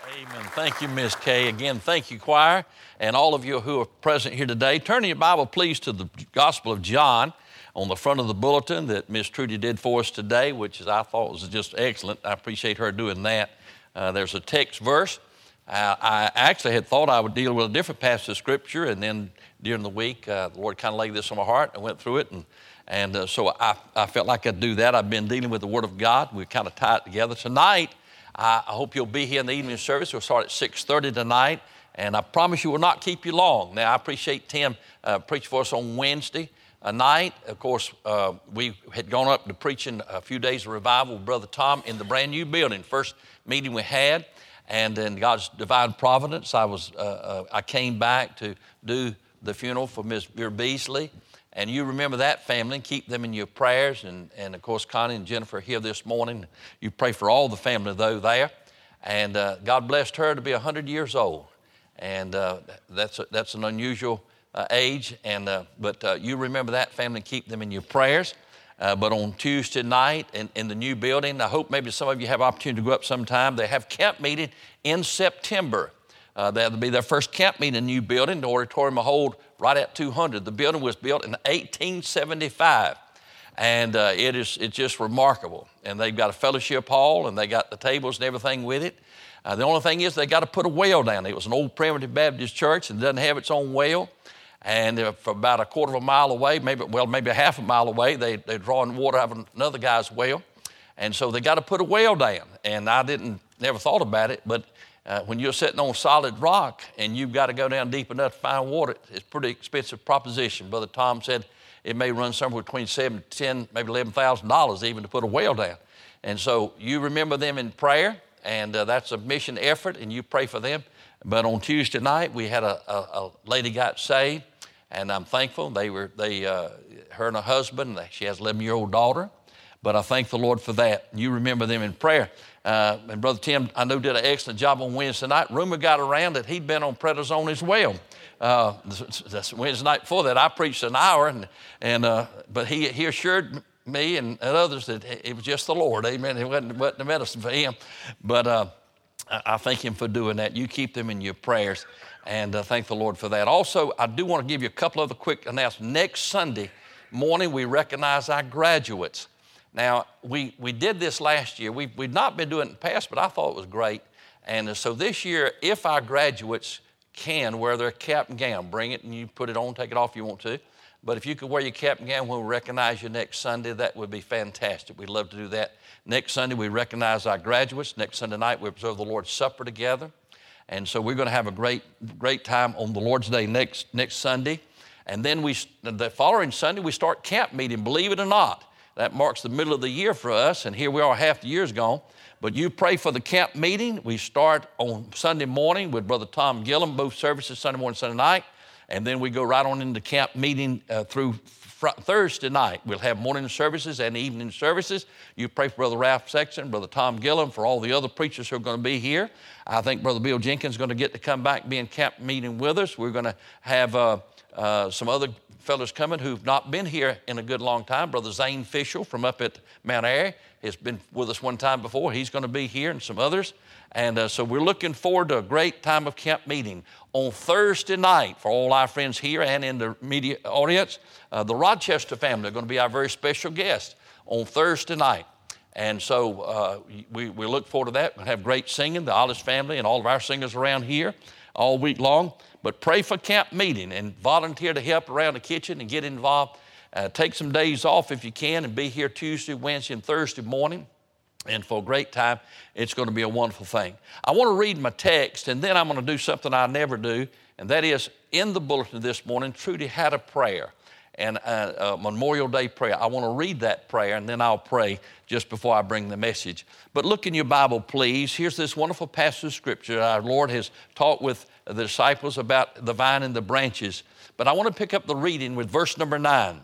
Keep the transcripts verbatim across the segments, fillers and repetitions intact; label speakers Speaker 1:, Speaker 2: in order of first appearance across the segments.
Speaker 1: Amen. Thank you, Miss Kay. Again, thank you, choir, and all of you who are present here today. Turn your Bible, please, to the Gospel of John on the front of the bulletin that Miss Trudy did for us today, which is, I thought was just excellent. I appreciate her doing that. Uh, there's a text verse. Uh, I actually had thought I would deal with a different passage of Scripture, and then during the week, uh, the Lord kind of laid this on my heart. I went through it, and and uh, so I, I felt like I'd do that. I've been dealing with the Word of God. We kind of tie it together. Tonight, I hope you'll be here in the evening service. We'll start at six thirty tonight, and I promise you will not keep you long. Now, I appreciate Tim uh, preached for us on Wednesday uh, night. Of course, uh, we had gone up to preaching a few days of revival with Brother Tom in the brand new building, first meeting we had, and in God's divine providence, I was uh, uh, I came back to do the funeral for Miss Vera Beasley. And you remember that family and keep them in your prayers. And, and of course, Connie and Jennifer are here this morning. You pray for all the family, though, there. And uh, God blessed her to be one hundred years old. And uh, that's, a, that's an unusual uh, age. And uh, But uh, you remember that family and keep them in your prayers. Uh, but on Tuesday night in, in the new building, I hope maybe some of you have opportunity to go up sometime. They have camp meeting in September. Uh, that'll be their first camp meeting in the new building. The auditorium will hold right at two hundred. The building was built in eighteen seventy-five, and uh, it is it's just remarkable. And they've got a fellowship hall, and they got the tables and everything with it. Uh, the only thing is they got to put a well down. It was an old primitive Baptist church and doesn't have its own well. And uh, for about a quarter of a mile away, maybe well maybe a half a mile away, they, they're drawing water out of another guy's well. And so they got to put a well down. And I didn't never thought about it, but Uh, when you're sitting on solid rock and you've got to go down deep enough to find water, it's a pretty expensive proposition. Brother Tom said it may run somewhere between seven, ten, maybe eleven thousand dollars even to put a well down. And so you remember them in prayer, and uh, that's a mission effort, and you pray for them. But on Tuesday night, we had a, a, a lady got saved, and I'm thankful. They were they uh, her and her husband. She has an eleven-year-old daughter. But I thank the Lord for that. You remember them in prayer. Uh, and Brother Tim, I know, did an excellent job on Wednesday night. Rumor got around that he'd been on prednisone as well. Uh, that's Wednesday night before that, I preached an hour, and and uh, but he he assured me and, and others that it was just the Lord. Amen. It wasn't, wasn't the medicine for him. But uh, I, I thank him for doing that. You keep them in your prayers, and uh, thank the Lord for that. Also, I do want to give you a couple other quick announcements. Next Sunday morning, we recognize our graduates. Now, we, we did this last year. We, we'd not been doing it in the past, but I thought it was great. And so this year, if our graduates can wear their cap and gown, bring it and you put it on, take it off if you want to. But if you could wear your cap and gown when we recognize you next Sunday, that would be fantastic. We'd love to do that. Next Sunday, we recognize our graduates. Next Sunday night, we observe the Lord's Supper together. And so we're going to have a great, great time on the Lord's Day next, next Sunday. And then we, the following Sunday, we start camp meeting, believe it or not. That marks the middle of the year for us, and here we are, half the year's gone. But you pray for the camp meeting. We start on Sunday morning with Brother Tom Gillum, both services, Sunday morning, Sunday night. And then we go right on into camp meeting uh, through fr- Thursday night. We'll have morning services and evening services. You pray for Brother Ralph Sexton, Brother Tom Gillum, for all the other preachers who are going to be here. I think Brother Bill Jenkins is going to get to come back and be in camp meeting with us. We're going to have uh, uh, some other fellows coming who've not been here in a good long time. Brother Zane Fishel from up at Mount Airy has been with us one time before. He's going to be here, and some others. And uh, so we're looking forward to a great time of camp meeting. On Thursday night, for all our friends here and in the media audience, uh, the Rochester family are going to be our very special guest on Thursday night. And so uh, we, we look forward to that. We'll have great singing, the Ollis family and all of our singers around here all week long. But pray for camp meeting and volunteer to help around the kitchen and get involved. Uh, take some days off if you can and be here Tuesday, Wednesday, and Thursday morning. And for a great time, it's going to be a wonderful thing. I want to read my text, and then I'm going to do something I never do, and that is in the bulletin this morning, Trudy had a prayer, and a, a Memorial Day prayer. I want to read that prayer, and then I'll pray just before I bring the message. But look in your Bible, please. Here's this wonderful passage of Scripture. Our Lord has taught with the disciples about the vine and the branches. But I want to pick up the reading with verse number nine.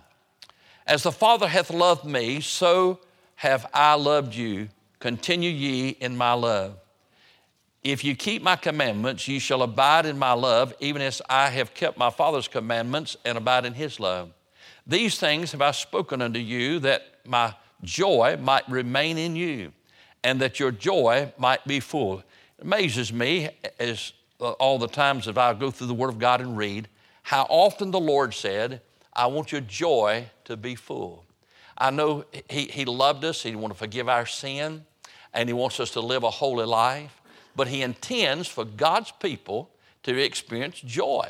Speaker 1: As the Father hath loved me, so have I loved you. Continue ye in my love. If you keep my commandments, ye shall abide in my love, even as I have kept my Father's commandments and abide in his love. These things have I spoken unto you, that my joy might remain in you, and that your joy might be full. amazes me as uh, all the times that I go through the Word of God and read, how often the Lord said, I want your joy to be full. I know he, he loved us. He wanted to forgive our sin, and He wants us to live a holy life. But He intends for God's people to experience joy.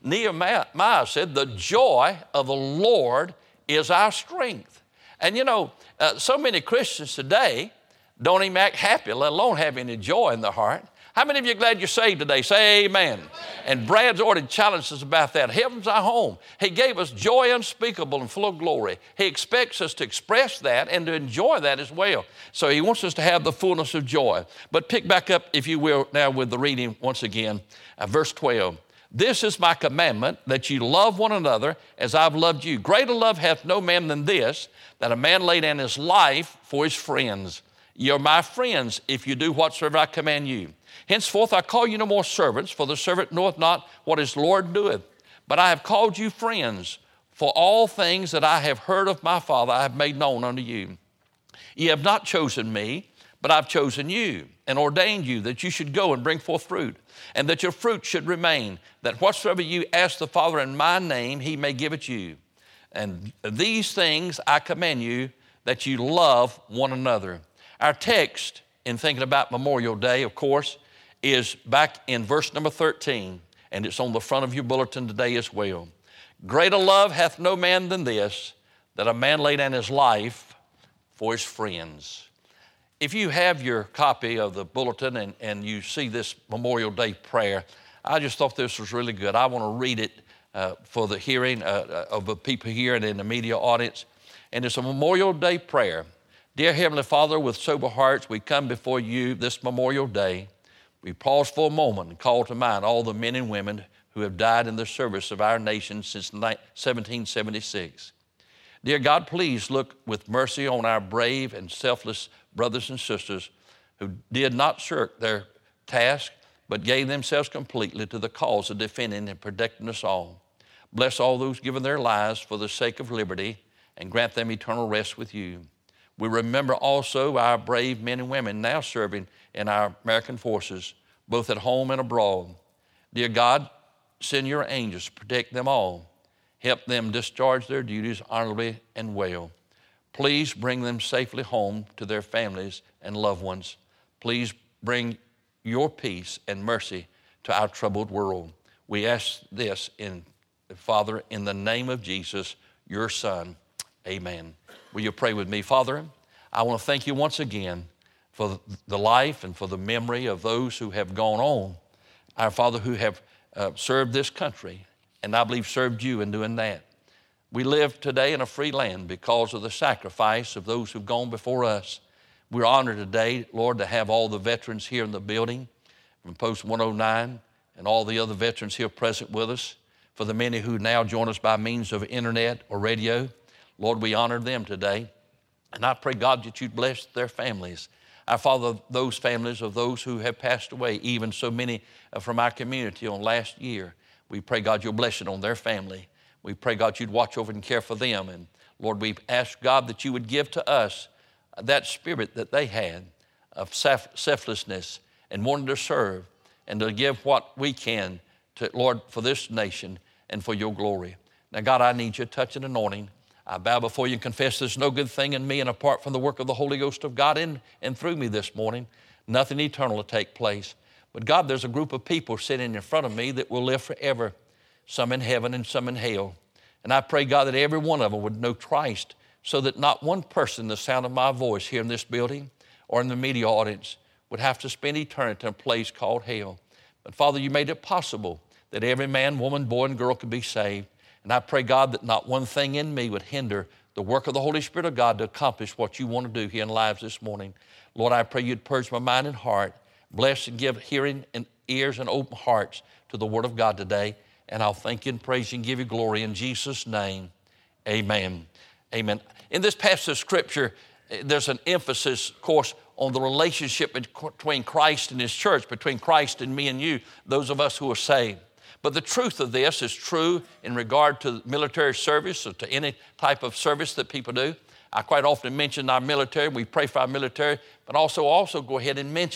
Speaker 1: Nehemiah said, the joy of the Lord is our strength. And you know, uh, so many Christians today don't even act happy, let alone have any joy in their heart. How many of you are glad you're saved today? Say amen. Amen. And Brad's already challenged us about that. Heaven's our home. He gave us joy unspeakable and full of glory. He expects us to express that and to enjoy that as well. So He wants us to have the fullness of joy. But pick back up, if you will, now with the reading once again, uh, verse twelve. This is my commandment, that you love one another as I've loved you. Greater love hath no man than this, that a man lay down his life for his friends. You're my friends if you do whatsoever I command you. Henceforth I call you no more servants, for the servant knoweth not what his Lord doeth. But I have called you friends, for all things that I have heard of my Father I have made known unto you. Ye have not chosen me, but I've chosen you, and ordained you that you should go and bring forth fruit, and that your fruit should remain, that whatsoever you ask the Father in my name, He may give it you. And these things I command you, that you love one another. Our text in thinking about Memorial Day, of course, is back in verse number thirteen, and it's on the front of your bulletin today as well. Greater love hath no man than this, that a man lay down his life for his friends. If you have your copy of the bulletin and, and you see this Memorial Day prayer, I just thought this was really good. I want to read it uh, for the hearing uh, of the people here and in the media audience. And it's a Memorial Day prayer. Dear Heavenly Father, with sober hearts, we come before you this Memorial Day. We pause for a moment and call to mind all the men and women who have died in the service of our nation since seventeen seventy-six. Dear God, please look with mercy on our brave and selfless brothers and sisters who did not shirk their task, but gave themselves completely to the cause of defending and protecting us all. Bless all those given their lives for the sake of liberty and grant them eternal rest with you. We remember also our brave men and women now serving in our American forces, both at home and abroad. Dear God, send your angels to protect them all. Help them discharge their duties honorably and well. Please bring them safely home to their families and loved ones. Please bring your peace and mercy to our troubled world. We ask this, in Father, in the name of Jesus, your Son. Amen. Will you pray with me? Father, I want to thank you once again for the life and for the memory of those who have gone on, our Father, who have uh, served this country, and I believe served you in doing that. We live today in a free land because of the sacrifice of those who've gone before us. We're honored today, Lord, to have all the veterans here in the building from Post one oh nine and all the other veterans here present with us. For the many who now join us by means of internet or radio, Lord, we honor them today. And I pray, God, that you'd bless their families. Our Father, those families of those who have passed away, even so many from our community on last year, we pray, God, you'll bless it on their family. We pray, God, you'd watch over and care for them. And Lord, we ask, God, that you would give to us that spirit that they had of self- selflessness and wanting to serve and to give what we can to, Lord, for this nation and for your glory. Now, God, I need your touch and anointing. I bow before you and confess there's no good thing in me, and apart from the work of the Holy Ghost of God in and through me this morning, nothing eternal will take place. But God, there's a group of people sitting in front of me that will live forever, some in heaven and some in hell. And I pray, God, that every one of them would know Christ, so that not one person, the sound of my voice here in this building or in the media audience, would have to spend eternity in a place called hell. But Father, you made it possible that every man, woman, boy, and girl could be saved. And I pray, God, that not one thing in me would hinder the work of the Holy Spirit of God to accomplish what you want to do here in lives this morning. Lord, I pray you'd purge my mind and heart. Bless and give hearing and ears and open hearts to the Word of God today. And I'll thank you and praise you and give you glory in Jesus' name. Amen. Amen. In this passage of Scripture, there's an emphasis, of course, on the relationship between Christ and His church, between Christ and me and you, those of us who are saved. But the truth of this is true in regard to military service or to any type of service that people do. I quite often mention our military. We pray for our military, but also also go ahead and mention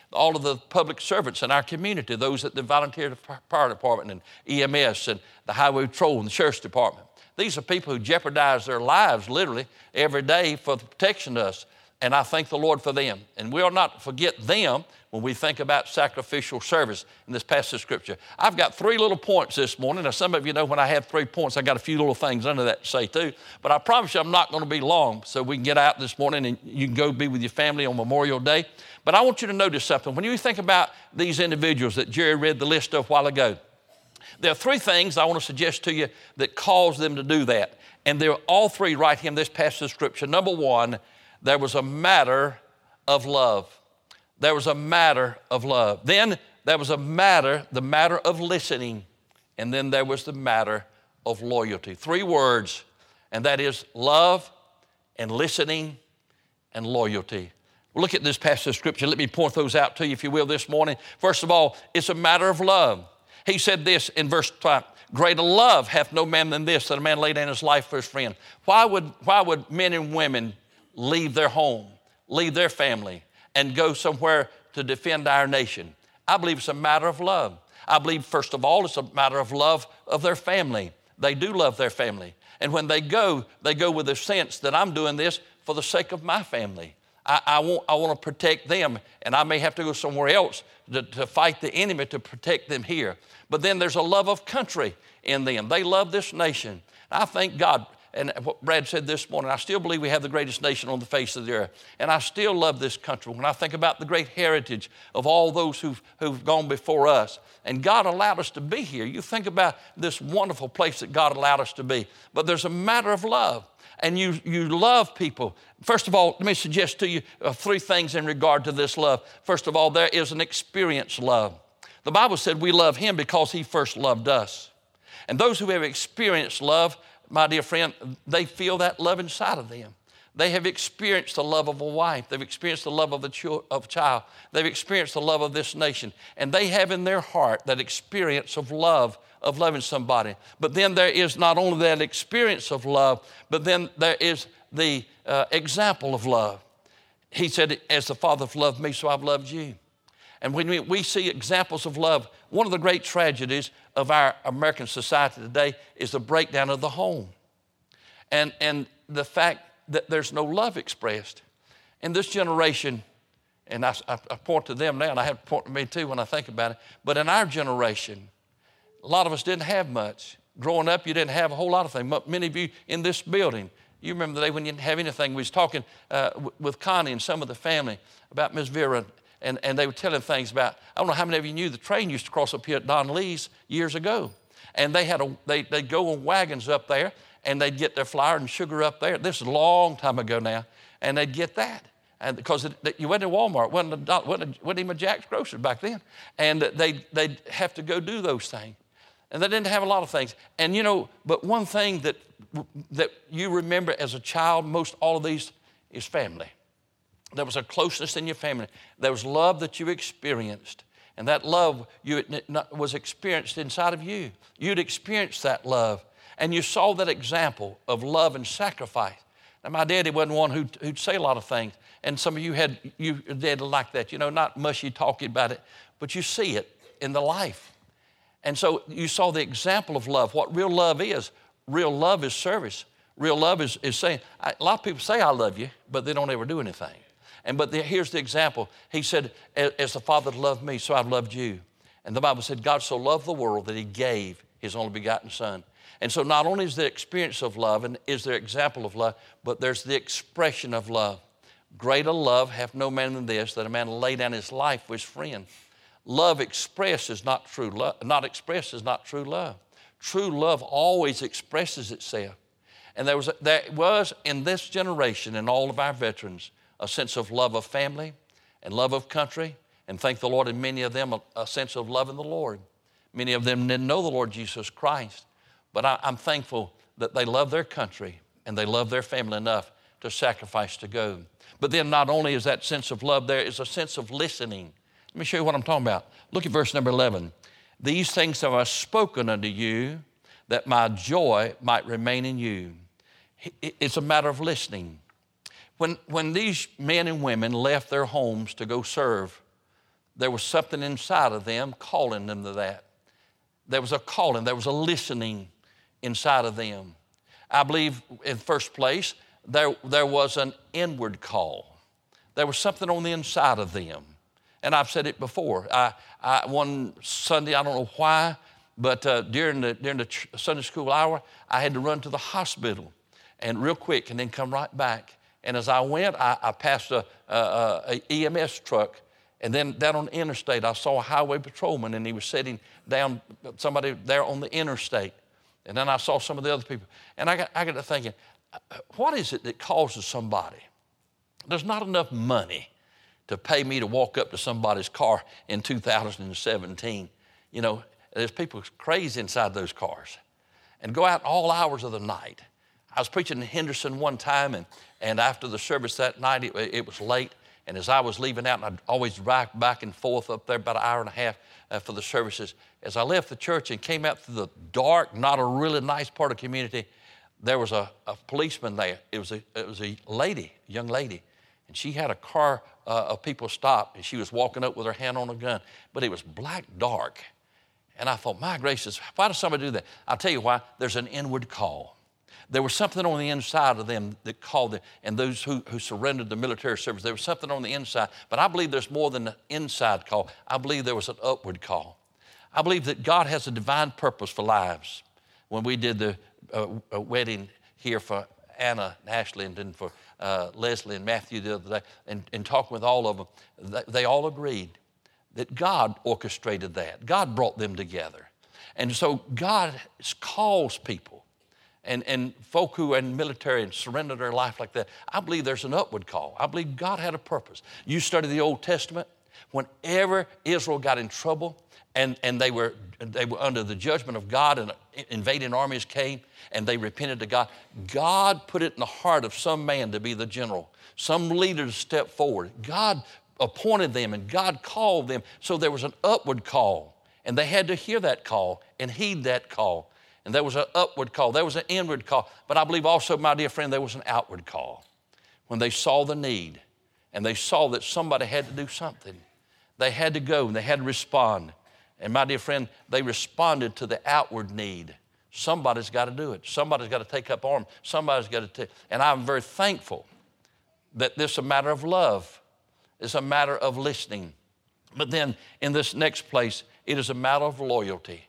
Speaker 1: all of the public servants in our community, those at the volunteer fire department and E M S and the highway patrol and the sheriff's department. These are people who jeopardize their lives literally every day for the protection of us. And I thank the Lord for them. And we'll not forget them when we think about sacrificial service in this passage of Scripture. I've got three little points this morning. Now, some of you know when I have three points, I got a few little things under that to say too. But I promise you I'm not going to be long, so we can get out this morning and you can go be with your family on Memorial Day. But I want you to notice something. When you think about these individuals that Jerry read the list of a while ago, there are three things I want to suggest to you that cause them to do that. And they're all three right here in this passage of Scripture. Number one, there was a matter of love. There was a matter of love. Then there was a matter, the matter of listening. And then there was the matter of loyalty. Three words, and that is love and listening and loyalty. Well, look at this passage of Scripture. Let me point those out to you, if you will, this morning. First of all, it's a matter of love. He said this in verse five, greater love hath no man than this, that a man lay down his life for his friend. Why would, why would men and women leave their home, leave their family, and go somewhere to defend our nation? I believe it's a matter of love. I believe, first of all, it's a matter of love of their family. They do love their family. And when they go, they go with a sense that I'm doing this for the sake of my family. I, I, want, I want to protect them, and I may have to go somewhere else to, to fight the enemy to protect them here. But then there's a love of country in them. They love this nation. I thank God. And what Brad said this morning, I still believe we have the greatest nation on the face of the earth. And I still love this country. When I think about the great heritage of all those who've, who've gone before us, and God allowed us to be here. You think about this wonderful place that God allowed us to be. But there's a matter of love. And you, you love people. First of all, let me suggest to you uh, three things in regard to this love. First of all, there is an experienced love. The Bible said we love Him because He first loved us. And those who have experienced love, my dear friend, they feel that love inside of them. They have experienced the love of a wife. They've experienced the love of a, ch- of a child. They've experienced the love of this nation. And they have in their heart that experience of love, of loving somebody. But then there is not only that experience of love, but then there is the uh, example of love. He said, as the Father hath loved me, so I've loved you. And when we, we see examples of love, one of the great tragedies of our American society today is the breakdown of the home. And, and the fact that there's no love expressed. In this generation, and I, I, I point to them now, and I have to point to me too when I think about it, but in our generation, a lot of us didn't have much. Growing up, you didn't have a whole lot of things. Many of you in this building, you remember the day when you didn't have anything. We was talking uh, w- with Connie and some of the family about Miss Vera, and, and they were telling things about, I don't know how many of you knew the train used to cross up here at Don Lee's years ago. And they had a, they, they'd go on wagons up there, and they'd get their flour and sugar up there. This is a long time ago now, and they'd get that. And because it, you went to Walmart, wasn't, a, wasn't, a, wasn't even a Jack's Grocery back then. And they'd, they'd have to go do those things. And they didn't have a lot of things. And you know, but one thing that, that you remember as a child, most all of these, is family. There was a closeness in your family. There was love that you experienced. And that love you, was experienced inside of you. You'd experienced that love. And you saw that example of love and sacrifice. Now, my daddy wasn't one who'd, who'd say a lot of things. And some of you had, you dad like that, you know, not mushy talking about it, but you see it in the life. And so you saw the example of love. What real love is, real love is service. Real love is, is saying, I, a lot of people say I love you, but they don't ever do anything. And but the, here's the example. He said, as the Father loved me, so I've loved you. And the Bible said, God so loved the world that He gave His only begotten Son. And so not only is there experience of love and is there example of love, but there's the expression of love. Greater love hath no man than this, that a man lay down his life for his friend. Love expressed is not true love. Not expressed is not true love. True love always expresses itself. And there was, there was in this generation, in all of our veterans, a sense of love of family and love of country. And thank the Lord, in many of them, a, a sense of love in the Lord. Many of them didn't know the Lord Jesus Christ. But I, I'm thankful that they love their country and they love their family enough to sacrifice to go. But then not only is that sense of love, there is a sense of listening. Let me show you what I'm talking about. Look at verse number eleven. These things have I spoken unto you, that my joy might remain in you. It's a matter of listening. When, when these men and women left their homes to go serve there was something inside of them calling them to that. There was a calling, there was a listening inside of them. I believe in first place, there, there was an inward call. There was something on the inside of them. And I've said it before. I, I, one Sunday, I don't know why, but uh, during the, during the Sunday school hour, I had to run to the hospital and real quick and then come right back. And as I went, I, I passed a, a, a E M S truck. And then down on the interstate, I saw a highway patrolman, and he was sitting down, somebody there on the interstate. And then I saw some of the other people. And I got, I got to thinking, what is it that causes somebody? There's not enough money to pay me to walk up to somebody's car in two thousand seventeen. You know, there's people crazy inside those cars. And go out all hours of the night. I was preaching in Henderson one time, and, and after the service that night, it, it was late. And as I was leaving out, and I'd always drive back and forth up there about an hour and a half uh, for the services, as I left the church and came out through the dark, not a really nice part of the community, there was a, a policeman there. It was a, it was a lady, a young lady, and she had a car uh, of people stopped, and she was walking up with her hand on a gun, but it was black dark. And I thought, my gracious, why does somebody do that? I'll tell you why. There's an inward call. There was something on the inside of them that called them, and those who, who surrendered to military service, there was something on the inside. But I believe there's more than an inside call. I believe there was an upward call. I believe that God has a divine purpose for lives. When we did the uh, wedding here for Anna and Ashley and then for uh, Leslie and Matthew the other day, and, and talking with all of them, they, they all agreed that God orchestrated that. God brought them together. And so God calls people. And, and folk who are in the military and surrender their life like that, I believe there's an upward call. I believe God had a purpose. You study the Old Testament, whenever Israel got in trouble and, and they were they were under the judgment of God and invading armies came and they repented to God, God put it in the heart of some man to be the general, some leader to step forward. God appointed them and God called them. So there was an upward call, and they had to hear that call and heed that call. And there was an upward call. There was an inward call. But I believe also, my dear friend, there was an outward call. When they saw the need and they saw that somebody had to do something, they had to go and they had to respond. And my dear friend, they responded to the outward need. Somebody's got to do it. Somebody's got to take up arms. Somebody's got to take. And I'm very thankful that this is a matter of love. It's a matter of listening. But then in this next place, it is a matter of loyalty.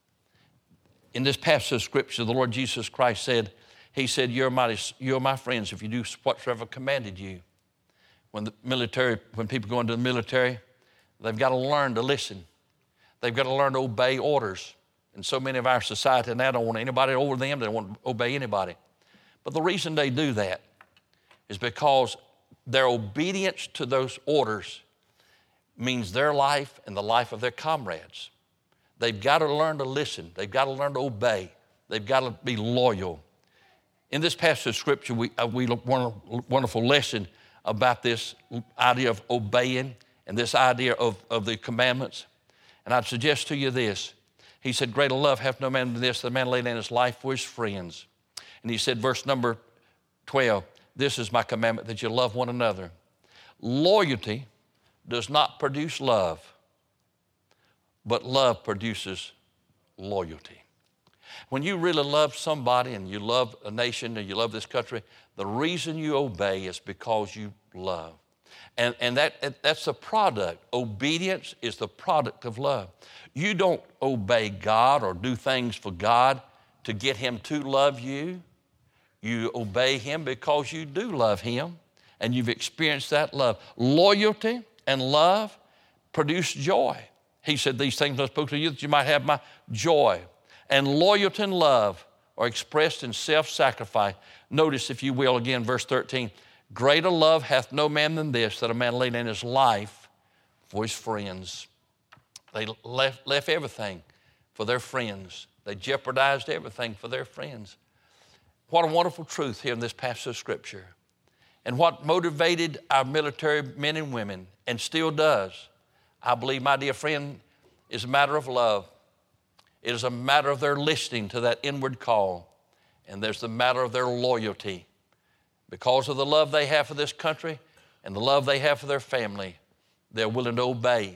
Speaker 1: In this passage of Scripture, the Lord Jesus Christ said, He said, you're my, you're my friends if you do whatsoever commanded you. When the military, when people go into the military, they've got to learn to listen. They've got to learn to obey orders. And so many of our society now don't want anybody over them. They don't want to obey anybody. But the reason they do that is because their obedience to those orders means their life and the life of their comrades. They've got to learn to listen. They've got to learn to obey. They've got to be loyal. In this passage of Scripture, we, uh, we learn a wonderful lesson about this idea of obeying and this idea of, of the commandments. And I'd suggest to you this. He said, greater love hath no man than this, that a man lay down his life for his friends. And he said, verse number twelve, this is my commandment, that you love one another. Loyalty does not produce love, but love produces loyalty. When you really love somebody and you love a nation and you love this country, the reason you obey is because you love. And, and that, that's the product. Obedience is the product of love. You don't obey God or do things for God to get Him to love you. You obey Him because you do love Him and you've experienced that love. Loyalty and love produce joy. He said, these things I spoke to you that you might have my joy. And loyalty and love are expressed in self-sacrifice. Notice, if you will, again, verse thirteen, greater love hath no man than this, that a man lay down his life for his friends. They left, left everything for their friends. They jeopardized everything for their friends. What a wonderful truth here in this passage of Scripture. And what motivated our military men and women, and still does, I believe, my dear friend, is a matter of love. It is a matter of their listening to that inward call. And there's the matter of their loyalty. Because of the love they have for this country and the love they have for their family, they're willing to obey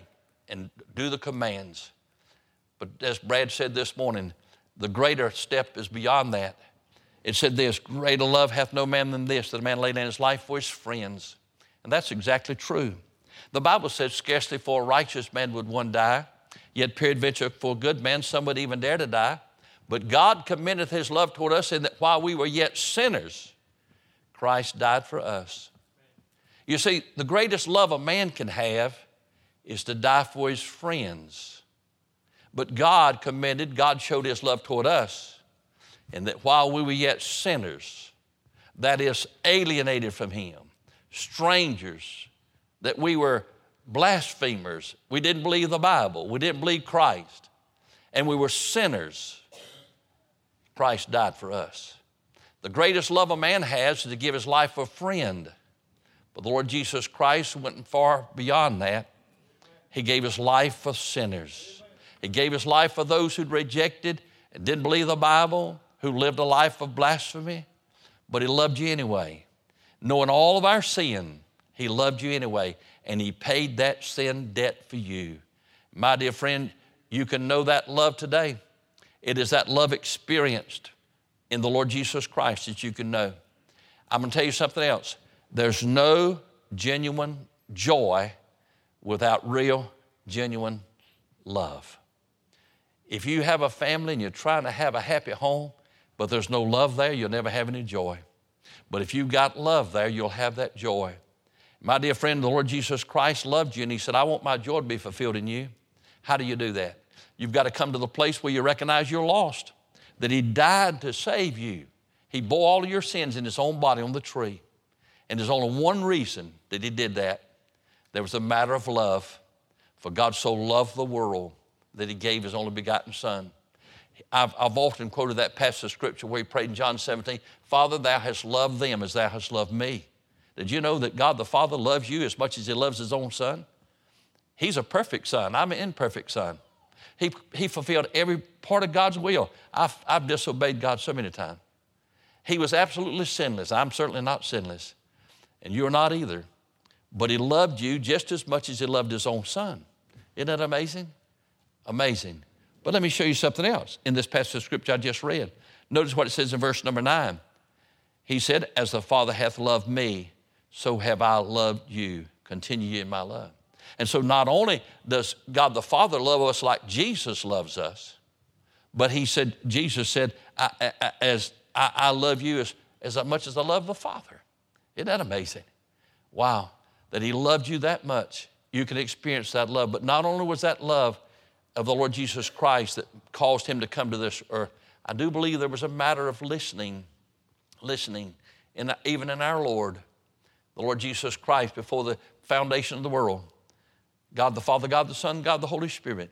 Speaker 1: and do the commands. But as Brad said this morning, the greater step is beyond that. It said this, greater love hath no man than this, that a man lay down his life for his friends. And that's exactly true. The Bible says, scarcely for a righteous man would one die, yet peradventure for a good man some would even dare to die. But God commendeth his love toward us in that while we were yet sinners, Christ died for us. You see, the greatest love a man can have is to die for his friends. But God commended, God showed his love toward us, and that while we were yet sinners, that is alienated from him, strangers, that we were blasphemers, we didn't believe the Bible, we didn't believe Christ, and we were sinners, Christ died for us. The greatest love a man has is to give his life for a friend. But the Lord Jesus Christ went far beyond that. He gave his life for sinners. He gave his life for those who'd rejected and didn't believe the Bible, who lived a life of blasphemy, but he loved you anyway. Knowing all of our sin, he loved you anyway, and he paid that sin debt for you. My dear friend, you can know that love today. It is that love experienced in the Lord Jesus Christ that you can know. I'm going to tell you something else. There's no genuine joy without real, genuine love. If you have a family and you're trying to have a happy home, but there's no love there, you'll never have any joy. But if you've got love there, you'll have that joy. My dear friend, the Lord Jesus Christ loved you, and he said, I want my joy to be fulfilled in you. How do you do that? You've got to come to the place where you recognize you're lost, that he died to save you. He bore all of your sins in his own body on the tree. And there's only one reason that he did that. There was a matter of love. For God so loved the world that he gave his only begotten Son. I've, I've often quoted that passage of Scripture where he prayed in John seventeen, Father, thou hast loved them as thou hast loved me. Did you know that God the Father loves you as much as he loves his own Son? He's a perfect Son. I'm an imperfect Son. He, he fulfilled every part of God's will. I've, I've disobeyed God so many times. He was absolutely sinless. I'm certainly not sinless. And you're not either. But he loved you just as much as he loved his own Son. Isn't that amazing? Amazing. But let me show you something else in this passage of Scripture I just read. Notice what it says in verse number nine. He said, as the Father hath loved me, so have I loved you. Continue in my love. And so not only does God the Father love us like Jesus loves us, but he said, Jesus said, I, I, as I, I love you as, as much as I love the Father. Isn't that amazing? Wow, that he loved you that much. You can experience that love. But not only was that love of the Lord Jesus Christ that caused him to come to this earth, I do believe there was a matter of listening, listening, in, even in our Lord, the Lord Jesus Christ, before the foundation of the world. God the Father, God the Son, God the Holy Spirit,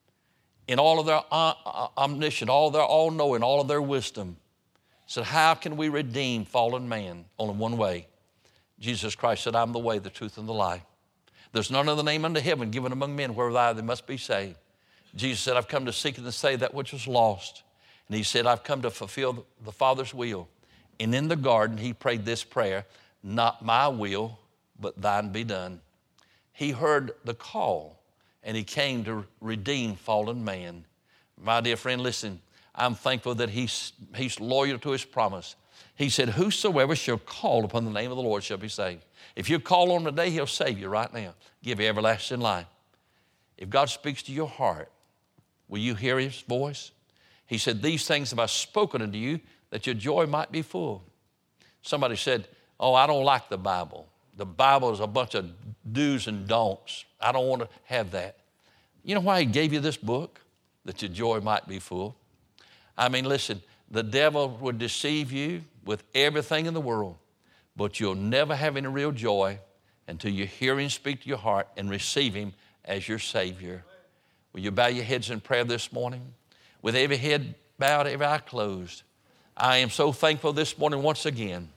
Speaker 1: in all of their omniscient, all their all-knowing, all of their wisdom, said, how can we redeem fallen man? Only one way. Jesus Christ said, I'm the way, the truth, and the life. There's none other name under heaven given among men whereby they must be saved. Jesus said, I've come to seek and to save that which was lost. And he said, I've come to fulfill the Father's will. And in the garden, he prayed this prayer, not my will, but thine be done. He heard the call, and he came to redeem fallen man. My dear friend, listen, I'm thankful that he's, he's loyal to his promise. He said, whosoever shall call upon the name of the Lord shall be saved. If you call on him today, he'll save you right now, give you everlasting life. If God speaks to your heart, will you hear his voice? He said, these things have I spoken unto you, that your joy might be full. Somebody said, oh, I don't like the Bible. The Bible is a bunch of do's and don'ts. I don't want to have that. You know why he gave you this book? That your joy might be full. I mean, listen, the devil would deceive you with everything in the world, but you'll never have any real joy until you hear him speak to your heart and receive him as your Savior. Will you bow your heads in prayer this morning? With every head bowed, every eye closed. I am so thankful this morning once again.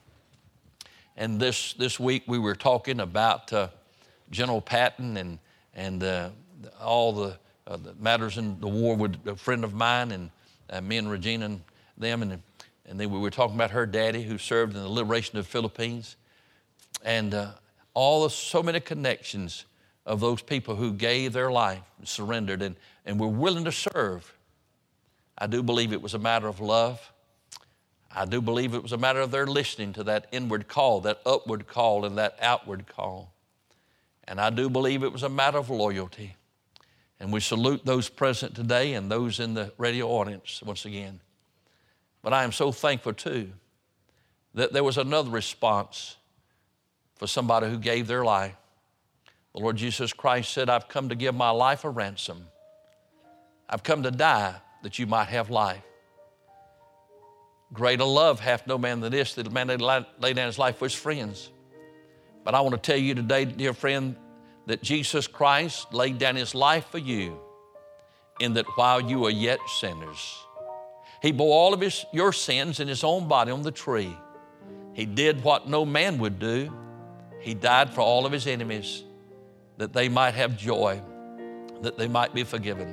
Speaker 1: And this, this week we were talking about uh, General Patton and, and uh, all the, uh, the matters in the war with a friend of mine, and uh, me and Regina and them. And, and then we were talking about her daddy who served in the liberation of the Philippines. And uh, all the, so many connections of those people who gave their life and surrendered and, and were willing to serve. I do believe it was a matter of love. I do believe it was a matter of their listening to that inward call, that upward call, and that outward call. And I do believe it was a matter of loyalty. And we salute those present today and those in the radio audience once again. But I am so thankful, too, that there was another response for somebody who gave their life. The Lord Jesus Christ said, I've come to give my life a ransom. I've come to die that you might have life. Greater love hath no man than this, that a man lay down his life for his friends. But I want to tell you today, dear friend, that Jesus Christ laid down his life for you, in that while you were yet sinners, he bore all of his, your sins in his own body on the tree. He did what no man would do. He died for all of his enemies, that they might have joy, that they might be forgiven.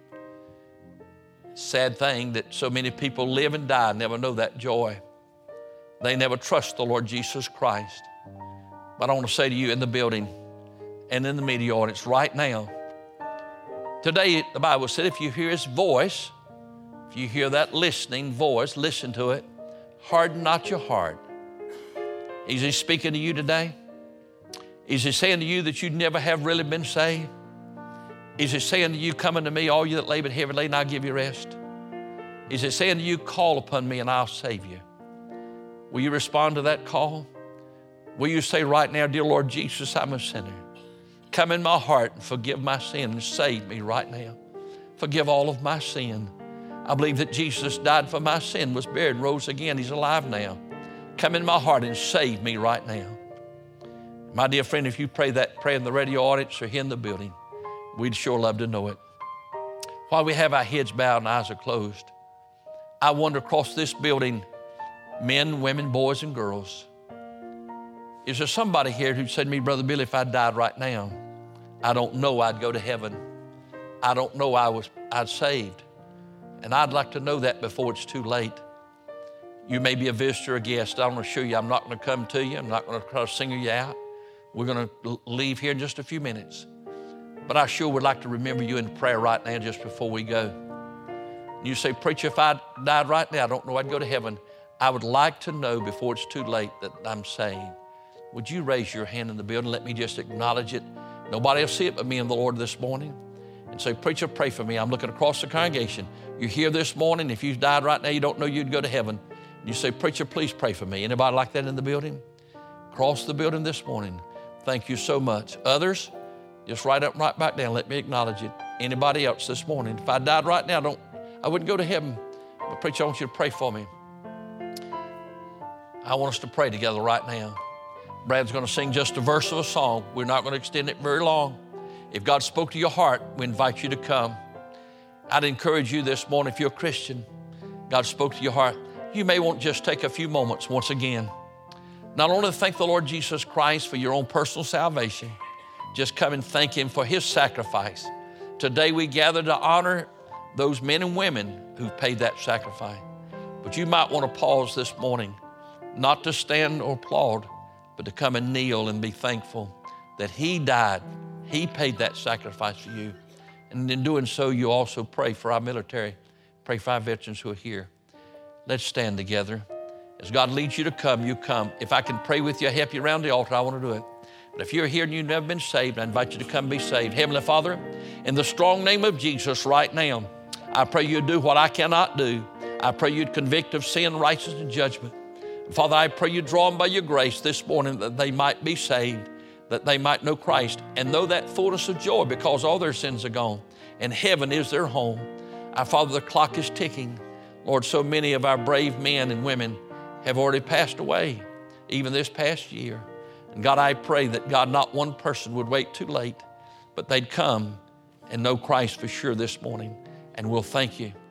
Speaker 1: Sad thing that so many people live and die and never know that joy. They never trust the Lord Jesus Christ. But I want to say to you in the building and in the media audience right now, today the Bible said if you hear his voice, if you hear that listening voice, listen to it, harden not your heart. Is he speaking to you today? Is he saying to you that you never have really been saved? Is he saying to you, come unto me, all you that labor heavy laden, I'll give you rest? Is he saying to you, call upon me and I'll save you? Will you respond to that call? Will you say right now, dear Lord Jesus, I'm a sinner. Come in my heart and forgive my sin and save me right now. Forgive all of my sin. I believe that Jesus died for my sin, was buried, and rose again. He's alive now. Come in my heart and save me right now. My dear friend, if you pray that prayer in the radio audience or here in the building, we'd sure love to know it. While we have our heads bowed and eyes are closed, I wonder across this building, men, women, boys, and girls, is there somebody here who said to me, Brother Billy, if I died right now, I don't know I'd go to heaven. I don't know I was I'd saved. And I'd like to know that before it's too late. You may be a visitor or guest. I want to assure you I'm not going to come to you. I'm not going to try to single you out. We're going to leave here in just a few minutes. But I sure would like to remember you in prayer right now just before we go. You say, Preacher, if I died right now, I don't know I'd go to heaven. I would like to know before it's too late that I'm saved. Would you raise your hand in the building? Let me just acknowledge it. Nobody will see it but me and the Lord this morning. And say, Preacher, pray for me. I'm looking across the congregation. You're here this morning. If you died right now, you don't know you'd go to heaven. You say, Preacher, please pray for me. Anybody like that in the building? Across the building this morning. Thank you so much. Others, just right up, right back down. Let me acknowledge it. Anybody else this morning? If I died right now, don't I wouldn't go to heaven. But Preacher, I want you to pray for me. I want us to pray together right now. Brad's going to sing just a verse of a song. We're not going to extend it very long. If God spoke to your heart, we invite you to come. I'd encourage you this morning, if you're a Christian, God spoke to your heart, you may want to just take a few moments once again. Not only to thank the Lord Jesus Christ for your own personal salvation, just come and thank him for his sacrifice. Today we gather to honor those men and women who've paid that sacrifice. But you might want to pause this morning, not to stand or applaud, but to come and kneel and be thankful that he died. He paid that sacrifice for you. And in doing so, you also pray for our military, pray for our veterans who are here. Let's stand together. As God leads you to come, you come. If I can pray with you, help you around the altar, I want to do it. But if you're here and you've never been saved, I invite you to come be saved. Heavenly Father, in the strong name of Jesus right now, I pray you'd do what I cannot do. I pray you'd convict of sin, righteousness, and judgment. Father, I pray you draw them by your grace this morning that they might be saved, that they might know Christ and know that fullness of joy because all their sins are gone and heaven is their home. Our Father, the clock is ticking. Lord, so many of our brave men and women have already passed away, even this past year. And God, I pray that, God, not one person would wait too late, but they'd come and know Christ for sure this morning. And we'll thank you